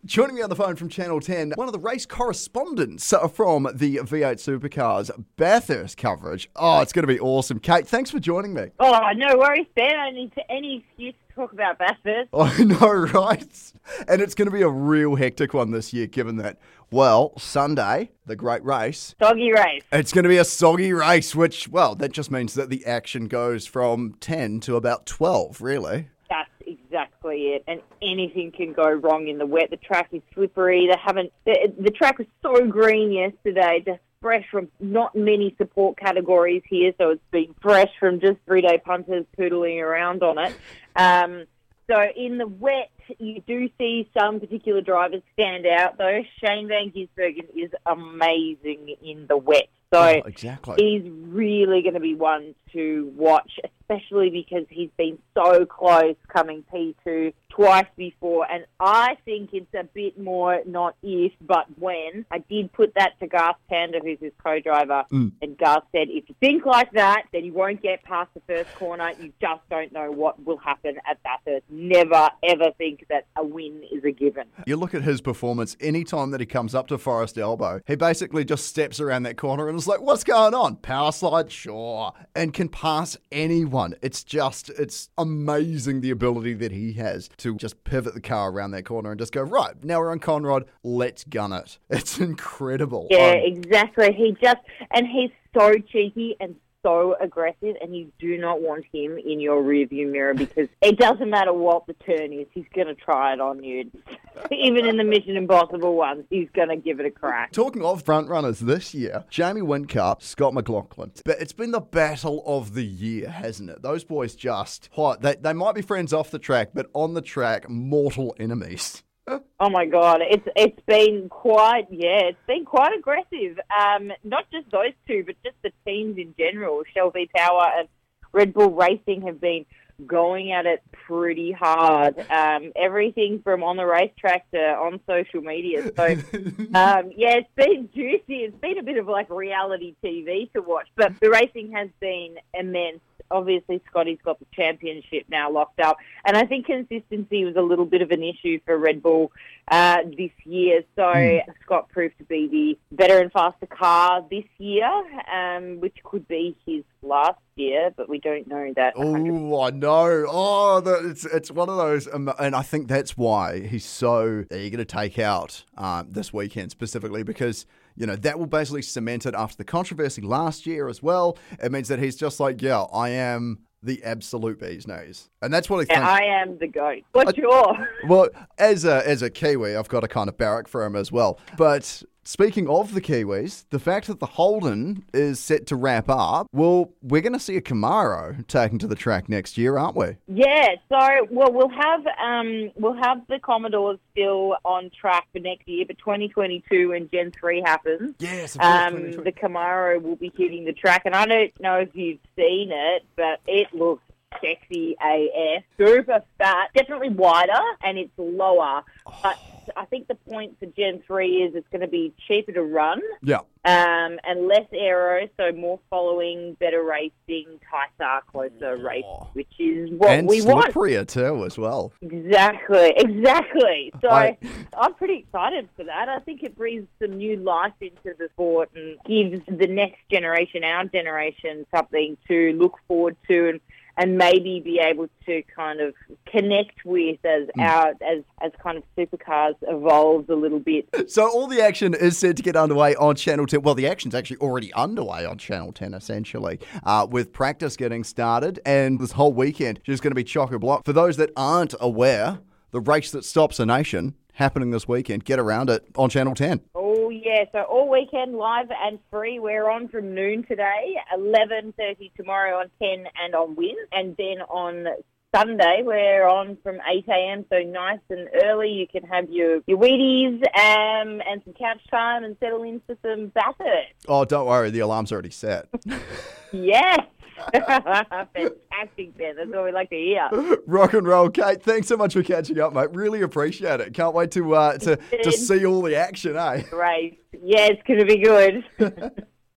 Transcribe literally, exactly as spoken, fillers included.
Joining me on the phone from Channel ten, one of the race correspondents uh, from the V eight Supercars Bathurst coverage. Oh, it's going to be awesome. Kate, thanks for joining me. Oh, no worries, Ben. I need to, any excuse to talk about Bathurst. I know, right? And it's going to be a real hectic one this year, given that, well, Sunday, the great race. Soggy race. It's going to be a soggy race, which, well, that just means that the action goes from ten to about twelve, really. That's exactly it. And anything can go wrong in the wet. The track is slippery. They haven't. The, the track was so green yesterday, just fresh from not many support categories here. So it's been fresh from just three-day punters poodling around on it. Um, so in the wet, you do see some particular drivers stand out, though. Shane Van Gisbergen is amazing in the wet. So oh, exactly. He's really going to be one to watch, especially because he's been so close coming P two twice before. And I think it's a bit more not if, but when. I did put that to Garth Tander, who's his co-driver, mm. and Garth said, if you think like that, then you won't get past the first corner. You just don't know what will happen at Bathurst. Never, ever think that a win is a given. You look at his performance, any time that he comes up to Forest Elbow, he basically just steps around that corner and is like, what's going on? Power slide? Sure. And can pass anyone. It's just, it's amazing the ability that he has to just pivot the car around that corner and just go, right, now we're on Conrod, let's gun it. It's incredible. Yeah, um, exactly. He just, and he's so cheeky and so aggressive, and you do not want him in your rearview mirror because it doesn't matter what the turn is, he's going to try it on you. Even in the Mission Impossible ones, he's going to give it a crack. Talking of front runners this year, Jamie Whincup, Scott McLaughlin. But it's been the battle of the year, hasn't it? Those boys just, oh, they, they might be friends off the track, but on the track, mortal enemies. Oh my God, it's it's been quite yeah, it's been quite aggressive. Um, not just those two, but just the teams in general. Shell V Power and Red Bull Racing have been going at it pretty hard. Um, everything from on the racetrack to on social media. So um, yeah, it's been juicy. It's been a bit of like reality T V to watch, but the racing has been immense. Obviously, Scotty's got the championship now locked up. And I think consistency was a little bit of an issue for Red Bull uh, this year. So mm. Scott proved to be the better and faster car this year, um, which could be his last year, but we don't know that. Oh, I know. Oh, the, it's it's one of those. Um, and I think that's why he's so eager to take out um, this weekend specifically, because you know, that will basically cement it after the controversy last year as well. It means that he's just like, yeah, I am the absolute bee's knees. And that's what he yeah, thinks. I am the GOAT. What's yours? Well, as a, as a Kiwi, I've got to kind of barrack for him as well. But speaking of the Kiwis, the fact that the Holden is set to wrap up, well, we're going to see a Camaro taken to the track next year, aren't we? Yeah, so well, we'll have um, we'll have the Commodores still on track for next year, but twenty twenty-two when Gen three happens, yes, um, the Camaro will be hitting the track, and I don't know if you've seen it, but it looks sexy A F, super fat, definitely wider, and it's lower, but I think the point for Gen three is it's going to be cheaper to run. Yeah. Um, and less aero, so more following, better racing, tighter, closer race, which is what and we want. And slipperier too as well. Exactly, exactly. So I... I'm pretty excited for that. I think it breathes some new life into the sport and gives the next generation, our generation, something to look forward to and and maybe be able to kind of connect with as mm. our as as kind of supercars evolves a little bit. So all the action is set to get underway on Channel ten. Well, the action's actually already underway on Channel ten, essentially, uh, with practice getting started, and this whole weekend just going to be chock-a-block. For those that aren't aware, the race that stops a nation happening this weekend. Get around it on Channel ten. Oh, yeah. So all weekend, live and free. We're on from noon today, eleven thirty tomorrow on ten and on Win. And then on Sunday, we're on from eight a.m, so nice and early. You can have your, your Wheaties um, and some couch time and settle in for some Bathurst. Oh, don't worry. The alarm's already set. Yes. Fantastic, Ben. That's what we like to hear. Rock and roll, Kate. Thanks so much for catching up, mate. Really appreciate it. Can't wait to uh, to, to see all the action, eh? Great. Yeah, it's going to be good.